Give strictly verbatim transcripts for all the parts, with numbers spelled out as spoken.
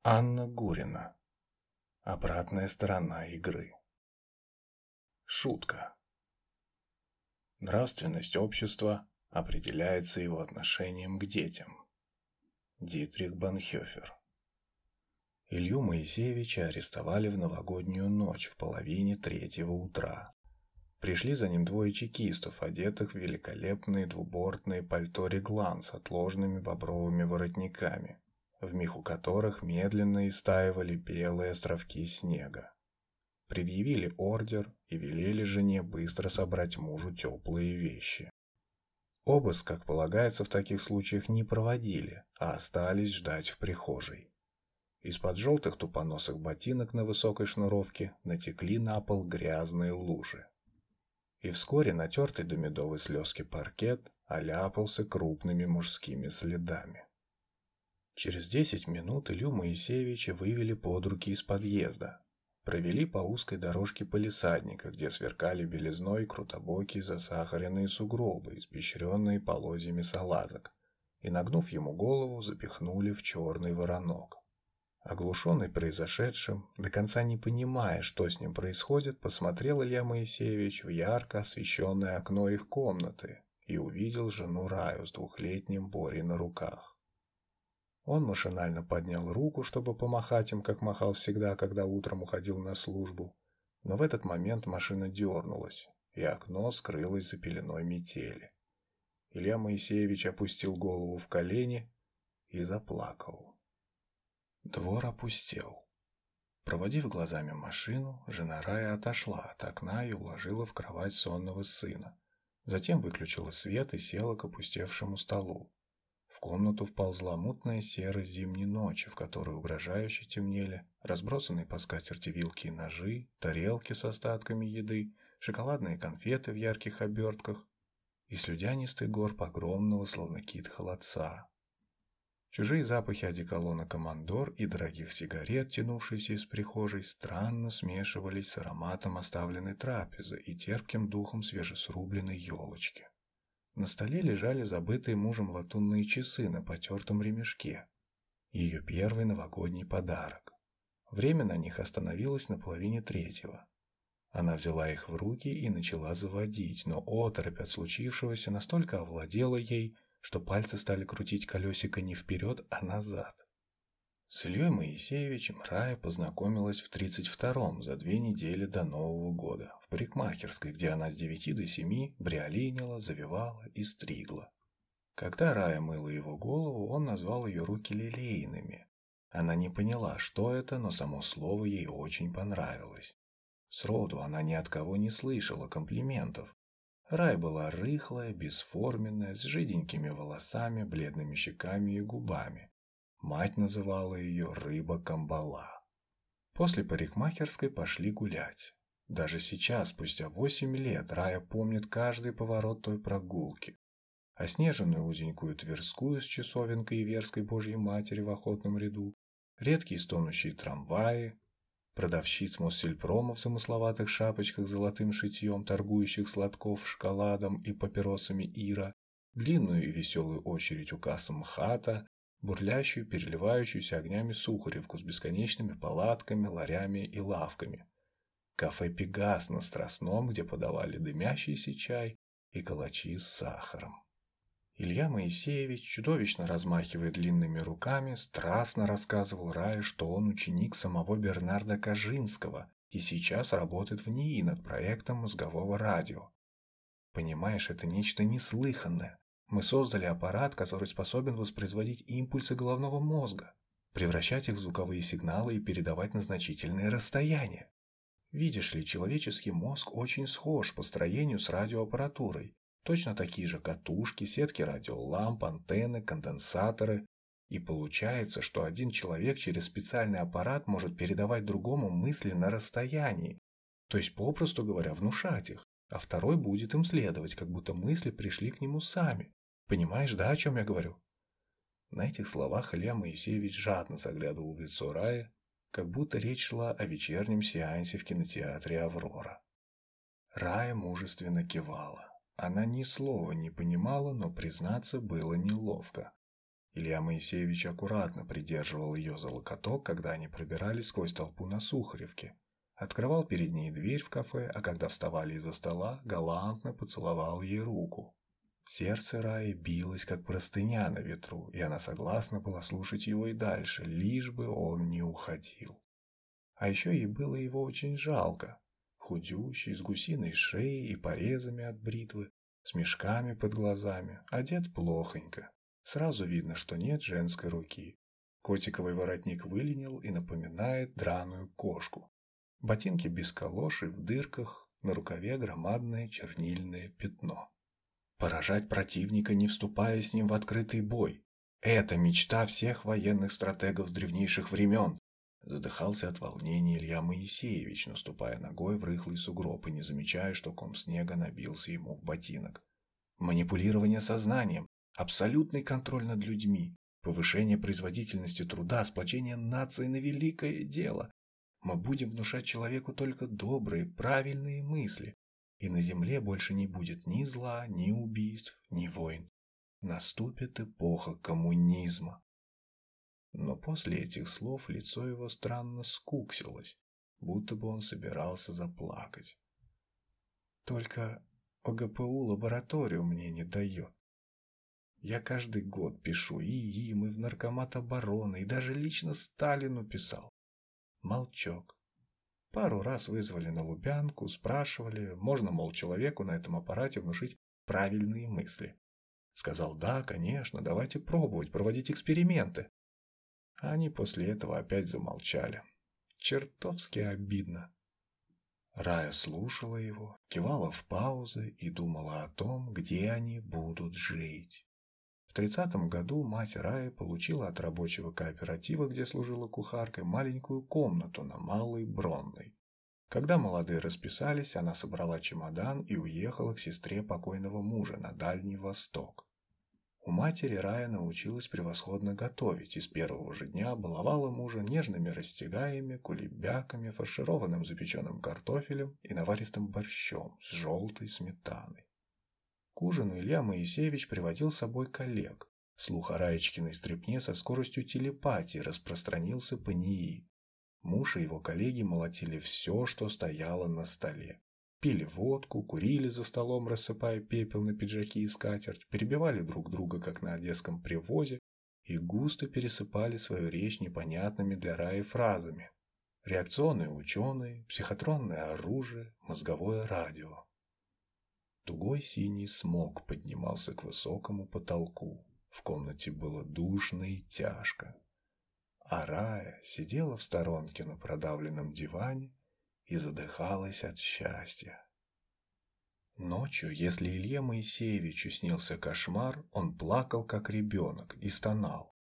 Анна Гурина. Обратная сторона игры. Шутка. Нравственность общества определяется его отношением к детям. Дитрих Бонхёфер. Илью Моисеевича арестовали в новогоднюю ночь в половине третьего утра. Пришли за ним двое чекистов, одетых в великолепные двубортные пальто-реглан с отложенными бобровыми воротниками, в меху которых медленно истаивали белые островки снега. Предъявили ордер и велели жене быстро собрать мужу теплые вещи. Обыск, как полагается в таких случаях, не проводили, а остались ждать в прихожей. Из-под желтых тупоносых ботинок на высокой шнуровке натекли на пол грязные лужи. И вскоре натертый до медовой слезки паркет оляпался крупными мужскими следами. Через десять минут Илью Моисеевича вывели под руки из подъезда, провели по узкой дорожке палисадника, где сверкали белизной крутобокие засахаренные сугробы, испещренные полозьями салазок, и, нагнув ему голову, запихнули в черный воронок. Оглушенный произошедшим, до конца не понимая, что с ним происходит, посмотрел Илья Моисеевич в ярко освещенное окно их комнаты и увидел жену Раю с двухлетним Борей на руках. Он машинально поднял руку, чтобы помахать им, как махал всегда, когда утром уходил на службу, но в этот момент машина дернулась, и окно скрылось за пеленой метели. Илья Моисеевич опустил голову в колени и заплакал. Двор опустел. Проводив глазами машину, жена Рая отошла от окна и уложила в кровать сонного сына. Затем выключила свет и села к опустевшему столу. В комнату вползла мутная серость зимней ночи, в которой угрожающе темнели разбросанные по скатерти вилки и ножи, тарелки с остатками еды, шоколадные конфеты в ярких обертках и слюдянистый горб огромного, словно кит, холодца. Чужие запахи одеколона «Командор» и дорогих сигарет, тянувшиеся из прихожей, странно смешивались с ароматом оставленной трапезы и терпким духом свежесрубленной елочки. На столе лежали забытые мужем латунные часы на потертом ремешке. Ее первый новогодний подарок. Время на них остановилось на половине третьего. Она взяла их в руки и начала заводить, но оторопь от случившегося настолько овладела ей, что пальцы стали крутить колесико не вперед, а назад. С Ильей Моисеевичем Рая познакомилась в тридцать втором, за две недели до Нового года, в парикмахерской, где она с девяти до семи бриолинила, завивала и стригла. Когда Рая мыла его голову, он назвал ее руки лилейными. Она не поняла, что это, но само слово ей очень понравилось. Сроду она ни от кого не слышала комплиментов. Рая была рыхлая, бесформенная, с жиденькими волосами, бледными щеками и губами. Мать называла ее рыба-камбала. После парикмахерской пошли гулять. Даже сейчас, спустя восемь лет, Рая помнит каждый поворот той прогулки. Оснеженную узенькую Тверскую с часовенкой и Верской Божьей Матери в охотном ряду, редкие стонущие трамваи, продавщиц Моссельпрома в замысловатых шапочках с золотым шитьем, торгующих сладков, шоколадом и папиросами Ира, длинную и веселую очередь у кассы МХАТа, бурлящую, переливающуюся огнями Сухаревку с бесконечными палатками, ларями и лавками. Кафе «Пегас» на Страстном, где подавали дымящийся чай и калачи с сахаром. Илья Моисеевич, чудовищно размахивая длинными руками, страстно рассказывал Рае, что он ученик самого Бернарда Кажинского и сейчас работает в НИИ над проектом мозгового радио. Понимаешь, это нечто неслыханное. Мы создали аппарат, который способен воспроизводить импульсы головного мозга, превращать их в звуковые сигналы и передавать на значительные расстояния. Видишь ли, человеческий мозг очень схож по строению с радиоаппаратурой. Точно такие же катушки, сетки радиоламп, антенны, конденсаторы. И получается, что один человек через специальный аппарат может передавать другому мысли на расстоянии, то есть, попросту говоря, внушать их, а второй будет им следовать, как будто мысли пришли к нему сами. Понимаешь, да, о чем я говорю? На этих словах Илья Моисеевич жадно заглядывал в лицо Раи, как будто речь шла о вечернем сеансе в кинотеатре «Аврора». Рая мужественно кивала. Она ни слова не понимала, но признаться было неловко. Илья Моисеевич аккуратно придерживал ее за локоток, когда они пробирались сквозь толпу на Сухаревке. Открывал перед ней дверь в кафе, а когда вставали из-за стола, галантно поцеловал ей руку. Сердце Раи билось, как простыня на ветру, и она согласна была слушать его и дальше, лишь бы он не уходил. А еще ей было его очень жалко. Худющий, с гусиной шеей и порезами от бритвы, с мешками под глазами, одет плохонько. Сразу видно, что нет женской руки. Котиковый воротник выленил и напоминает драную кошку. Ботинки без калош и в дырках, на рукаве громадное чернильное пятно. Поражать противника, не вступая с ним в открытый бой. Это мечта всех военных стратегов с древнейших времен. Задыхался от волнения Илья Моисеевич, наступая ногой в рыхлый сугроб и не замечая, что ком снега набился ему в ботинок. Манипулирование сознанием, абсолютный контроль над людьми, повышение производительности труда, сплочение нации на великое дело. Мы будем внушать человеку только добрые, правильные мысли, и на земле больше не будет ни зла, ни убийств, ни войн. Наступит эпоха коммунизма. Но после этих слов лицо его странно скуксилось, будто бы он собирался заплакать. Только ОГПУ лабораторию мне не дает. Я каждый год пишу и им, и в Наркомат обороны, и даже лично Сталину писал. Молчок. Пару раз вызвали на Лубянку, спрашивали, можно, мол, человеку на этом аппарате внушить правильные мысли. Сказал, да, конечно, давайте пробовать, проводить эксперименты. А они после этого опять замолчали. Чертовски обидно. Рая слушала его, кивала в паузы и думала о том, где они будут жить. В тридцатом году мать Раи получила от рабочего кооператива, где служила кухаркой, маленькую комнату на Малой Бронной. Когда молодые расписались, она собрала чемодан и уехала к сестре покойного мужа на Дальний Восток. У матери Рая научилась превосходно готовить и с первого же дня баловала мужа нежными растягаями, кулебяками, фаршированным запеченным картофелем и наваристым борщом с желтой сметаной. К ужину Илья Моисеевич приводил с собой коллег. Слух о Раечкиной стряпне со скоростью телепатии распространился по НИИ. Муж и его коллеги молотили все, что стояло на столе. Пили водку, курили за столом, рассыпая пепел на пиджаки и скатерть, перебивали друг друга, как на одесском привозе, и густо пересыпали свою речь непонятными для Раи фразами. Реакционные ученые, психотронное оружие, мозговое радио. Тугой синий смог поднимался к высокому потолку. В комнате было душно и тяжко. А Рая сидела в сторонке на продавленном диване и задыхалась от счастья. Ночью, если Илье Моисеевичу снился кошмар, он плакал, как ребенок, и стонал.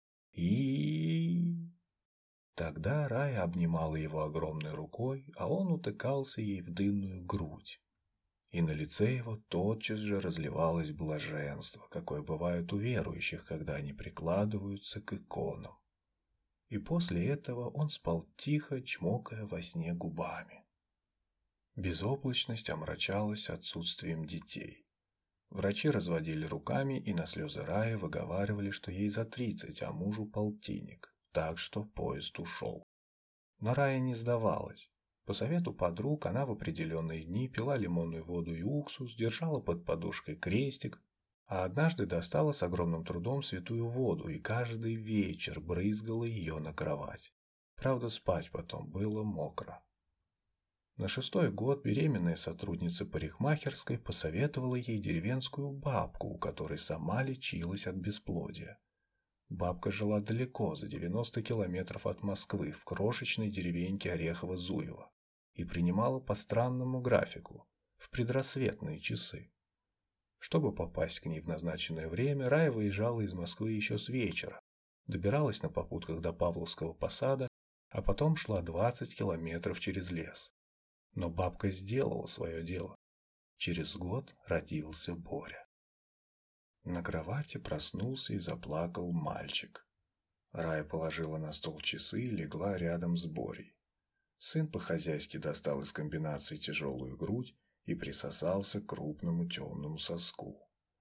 И тогда Рая обнимала его огромной рукой, а он утыкался ей в дынную грудь. И на лице его тотчас же разливалось блаженство, какое бывает у верующих, когда они прикладываются к иконам. И после этого он спал тихо, чмокая во сне губами. Безоблачность омрачалась отсутствием детей. Врачи разводили руками и на слезы Раи выговаривали, что ей за тридцать, а мужу полтинник, так что поезд ушел. Но Рая не сдавалась. По совету подруг она в определенные дни пила лимонную воду и уксус, держала под подушкой крестик, а однажды достала с огромным трудом святую воду и каждый вечер брызгала ее на кровать. Правда, спать потом было мокро. На шестой год беременная сотрудница парикмахерской посоветовала ей деревенскую бабку, у которой сама лечилась от бесплодия. Бабка жила далеко, за девяносто километров от Москвы, в крошечной деревеньке Орехово-Зуево, и принимала по странному графику, в предрассветные часы. Чтобы попасть к ней в назначенное время, Рая выезжала из Москвы еще с вечера, добиралась на попутках до Павловского посада, а потом шла двадцать километров через лес. Но бабка сделала свое дело. Через год родился Боря. На кровати проснулся и заплакал мальчик. Рая положила на стол часы и легла рядом с Борей. Сын по-хозяйски достал из комбинации тяжелую грудь и присосался к крупному темному соску.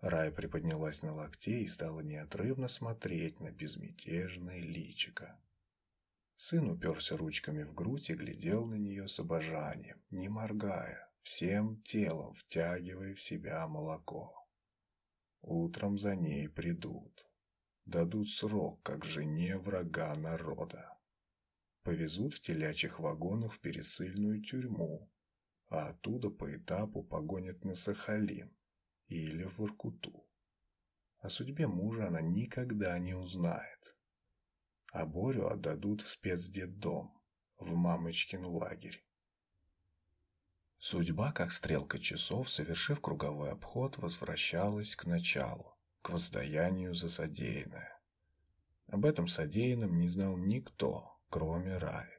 Рая приподнялась на локте и стала неотрывно смотреть на безмятежное личико. Сын уперся ручками в грудь и глядел на нее с обожанием, не моргая, всем телом втягивая в себя молоко. Утром за ней придут. Дадут срок, как жене врага народа. Повезут в телячьих вагонах в пересыльную тюрьму, а оттуда по этапу погонят на Сахалин или в Воркуту. О судьбе мужа она никогда не узнает. А Борю отдадут в спецдетдом, в мамочкин лагерь. Судьба, как стрелка часов, совершив круговой обход, возвращалась к началу, к воздаянию за содеянное. Об этом содеянном не знал никто, кроме Раи.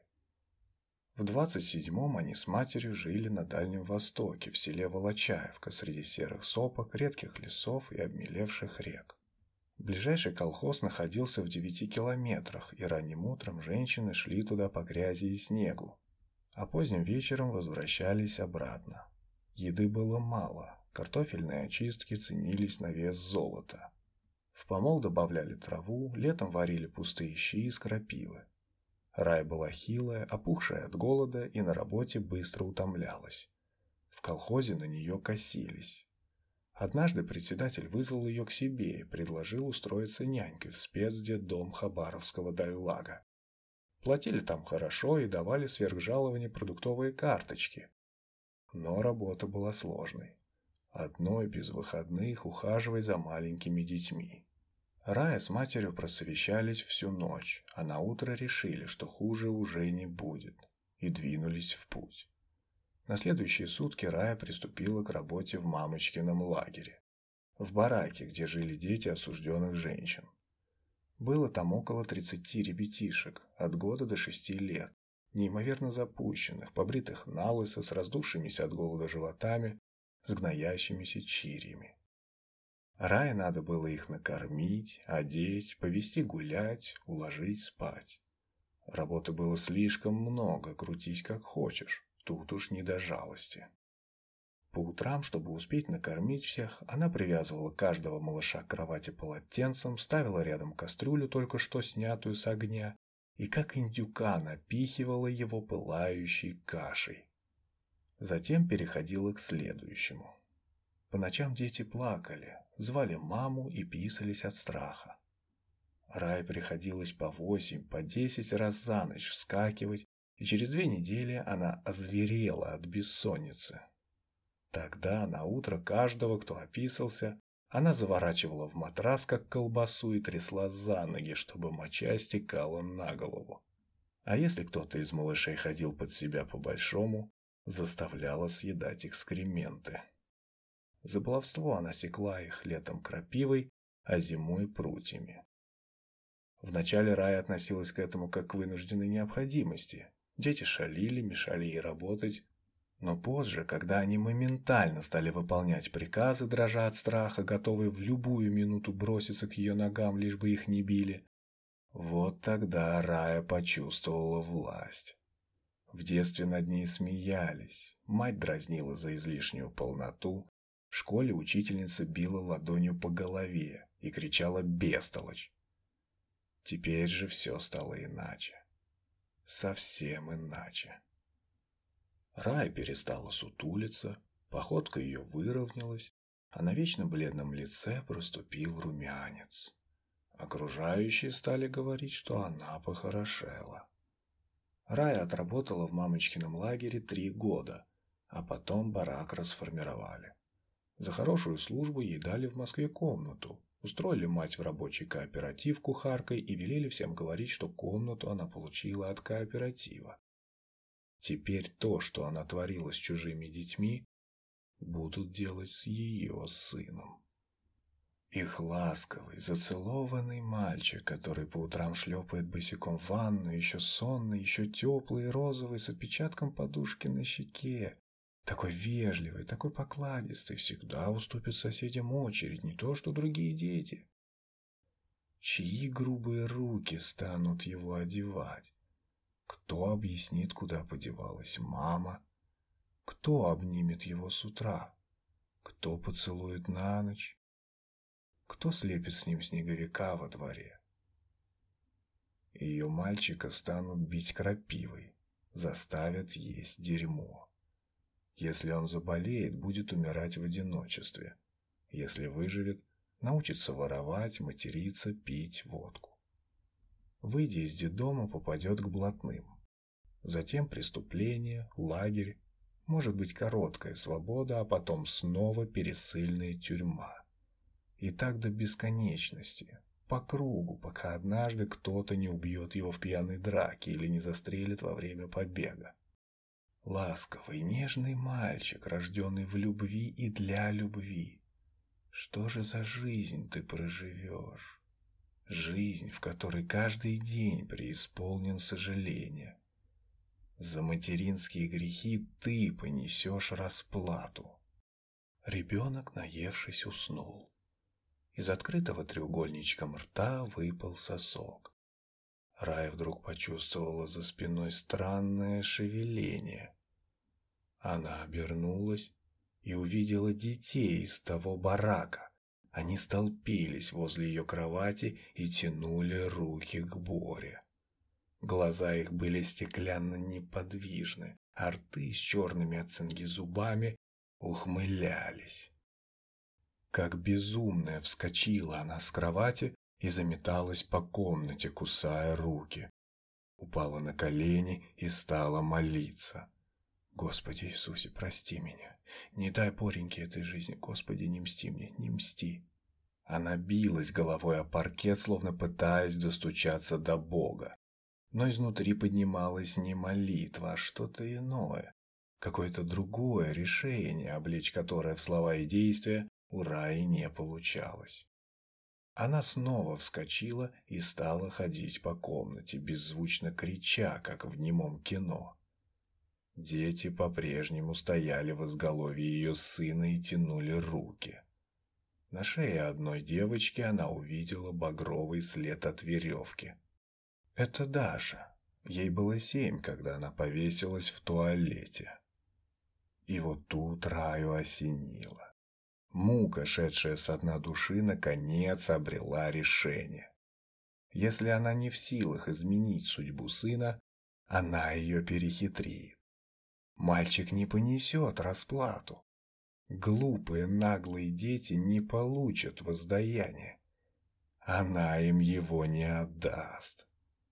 В двадцать седьмом они с матерью жили на Дальнем Востоке, в селе Волочаевка, среди серых сопок, редких лесов и обмелевших рек. Ближайший колхоз находился в девяти километрах, и ранним утром женщины шли туда по грязи и снегу, а поздним вечером возвращались обратно. Еды было мало, картофельные очистки ценились на вес золота. В помол добавляли траву, летом варили пустые щи из крапивы. Рая была хилая, опухшая от голода и на работе быстро утомлялась. В колхозе на нее косились. Однажды председатель вызвал ее к себе и предложил устроиться нянькой в спецдетдом Хабаровского дальлага. Платили там хорошо и давали сверхжалование продуктовые карточки. Но работа была сложной. Одной без выходных ухаживать за маленькими детьми. Рая с матерью просовещались всю ночь, а наутро решили, что хуже уже не будет, и двинулись в путь. На следующие сутки Рая приступила к работе в мамочкином лагере, в бараке, где жили дети осужденных женщин. Было там около тридцати ребятишек, от года до шести лет, неимоверно запущенных, побритых налысо, с раздувшимися от голода животами, с гноящимися чирьями. Рае надо было их накормить, одеть, повести гулять, уложить спать. Работы было слишком много, крутись как хочешь. Тут уж не до жалости. По утрам, чтобы успеть накормить всех, она привязывала каждого малыша к кровати полотенцем, ставила рядом кастрюлю, только что снятую с огня, и как индюка напихивала его пылающей кашей. Затем переходила к следующему. По ночам дети плакали, звали маму и писались от страха. Рае приходилось по восемь, по десять раз за ночь вскакивать, и через две недели она озверела от бессонницы. Тогда на утро каждого, кто описался, она заворачивала в матрас, как колбасу, и трясла за ноги, чтобы моча стекала на голову. А если кто-то из малышей ходил под себя по-большому, заставляла съедать экскременты. За баловство она секла их летом крапивой, а зимой прутьями. Вначале Рая относилась к этому как к вынужденной необходимости. Дети шалили, мешали ей работать. Но позже, когда они моментально стали выполнять приказы, дрожа от страха, готовые в любую минуту броситься к ее ногам, лишь бы их не били, вот тогда Рая почувствовала власть. В детстве над ней смеялись, мать дразнила за излишнюю полноту, в школе учительница била ладонью по голове и кричала «бестолочь». Теперь же все стало иначе. Совсем иначе. Рая перестала сутулиться, походка ее выровнялась, а на вечно бледном лице проступил румянец. Окружающие стали говорить, что она похорошела. Рая отработала в мамочкином лагере три года, а потом барак расформировали. За хорошую службу ей дали в Москве комнату, устроили мать в рабочий кооператив кухаркой и велели всем говорить, что комнату она получила от кооператива. Теперь то, что она творила с чужими детьми, будут делать с ее сыном. Их ласковый, зацелованный мальчик, который по утрам шлепает босиком в ванну, еще сонный, еще теплый и розовый, с отпечатком подушки на щеке, такой вежливый, такой покладистый, всегда уступит соседям очередь, не то что другие дети. Чьи грубые руки станут его одевать? Кто объяснит, куда подевалась мама? Кто обнимет его с утра? Кто поцелует на ночь? Кто слепит с ним снеговика во дворе? Ее мальчика станут бить крапивой, заставят есть дерьмо. Если он заболеет, будет умирать в одиночестве. Если выживет, научится воровать, материться, пить водку. Выйдя из детдома, попадет к блатным. Затем преступление, лагерь, может быть короткая свобода, а потом снова пересыльная тюрьма. И так до бесконечности, по кругу, пока однажды кто-то не убьет его в пьяной драке или не застрелит во время побега. Ласковый, нежный мальчик, рожденный в любви и для любви. Что же за жизнь ты проживешь? Жизнь, в которой каждый день преисполнен сожаления. За материнские грехи ты понесешь расплату. Ребенок, наевшись, уснул. Из открытого треугольничком рта выпал сосок. Рая вдруг почувствовала за спиной странное шевеление. Она обернулась и увидела детей из того барака. Они столпились возле ее кровати и тянули руки к Боре. Глаза их были стеклянно неподвижны, а рты с черными от цинги зубами ухмылялись. Как безумная вскочила она с кровати и заметалась по комнате, кусая руки. Упала на колени и стала молиться. «Господи Иисусе, прости меня. Не дай Бореньке этой жизни. Господи, не мсти мне, не мсти». Она билась головой о паркет, словно пытаясь достучаться до Бога. Но изнутри поднималась не молитва, а что-то иное. Какое-то другое решение, облечь которое в слова и действия у Раи не получалось. Она снова вскочила и стала ходить по комнате, беззвучно крича, как в немом кино. Дети по-прежнему стояли в изголовье ее сына и тянули руки. На шее одной девочки она увидела багровый след от веревки. Это Даша. Ей было семь, когда она повесилась в туалете. И вот тут Раю осенило. Мука, шедшая со дна души, наконец обрела решение. Если она не в силах изменить судьбу сына, она ее перехитрит. Мальчик не понесет расплату. Глупые, наглые дети не получат воздаяния. Она им его не отдаст.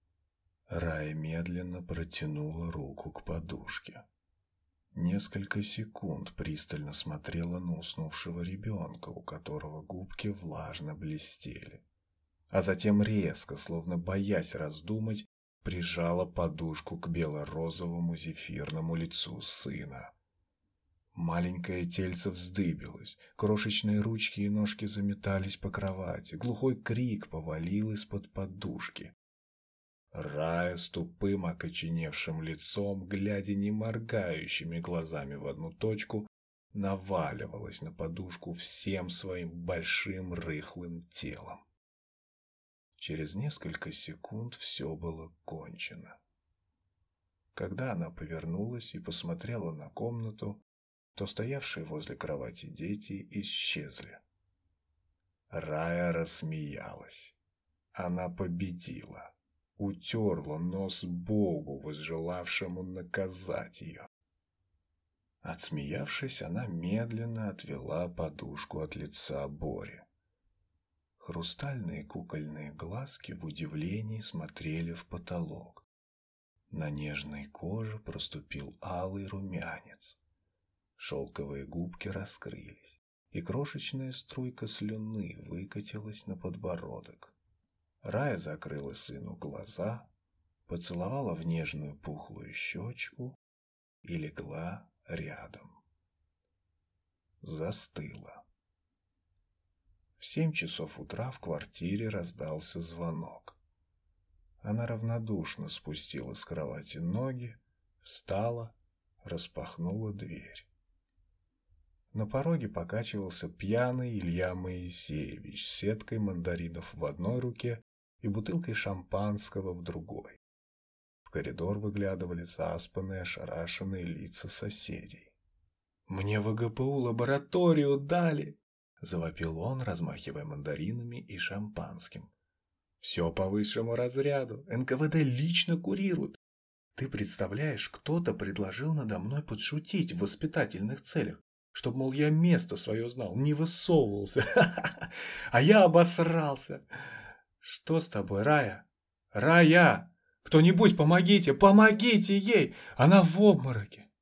Рая медленно протянула руку к подушке. Несколько секунд пристально смотрела на уснувшего ребенка, у которого губки влажно блестели. А затем резко, словно боясь раздумать, прижала подушку к бело-розовому зефирному лицу сына. Маленькое тельце вздыбилось, крошечные ручки и ножки заметались по кровати, глухой крик повалил из-под подушки. Рая с тупым окоченевшим лицом, глядя не моргающими глазами в одну точку, наваливалась на подушку всем своим большим рыхлым телом. Через несколько секунд все было кончено. Когда она повернулась и посмотрела на комнату, то стоявшие возле кровати дети исчезли. Рая рассмеялась. Она победила. Утерла нос Богу, возжелавшему наказать ее. Отсмеявшись, она медленно отвела подушку от лица Бори. Хрустальные кукольные глазки в удивлении смотрели в потолок. На нежной коже проступил алый румянец. Шелковые губки раскрылись, и крошечная струйка слюны выкатилась на подбородок. Рая закрыла сыну глаза, поцеловала в нежную пухлую щечку и легла рядом. Застыла. В семь часов утра в квартире раздался звонок. Она равнодушно спустила с кровати ноги, встала, распахнула дверь. На пороге покачивался пьяный Илья Моисеевич с сеткой мандаринов в одной руке и бутылкой шампанского в другой. В коридор выглядывали заспанные, ошарашенные лица соседей. «Мне в ГПУ лабораторию дали!» — завопил он, размахивая мандаринами и шампанским. «Все по высшему разряду. эн ка вэ дэ лично курирует. Ты представляешь, кто-то предложил надо мной подшутить в воспитательных целях, чтоб, мол, я место свое знал, не высовывался. А я обосрался. Что с тобой, Рая? Рая! Кто-нибудь помогите, помогите ей! Она в обмороке!»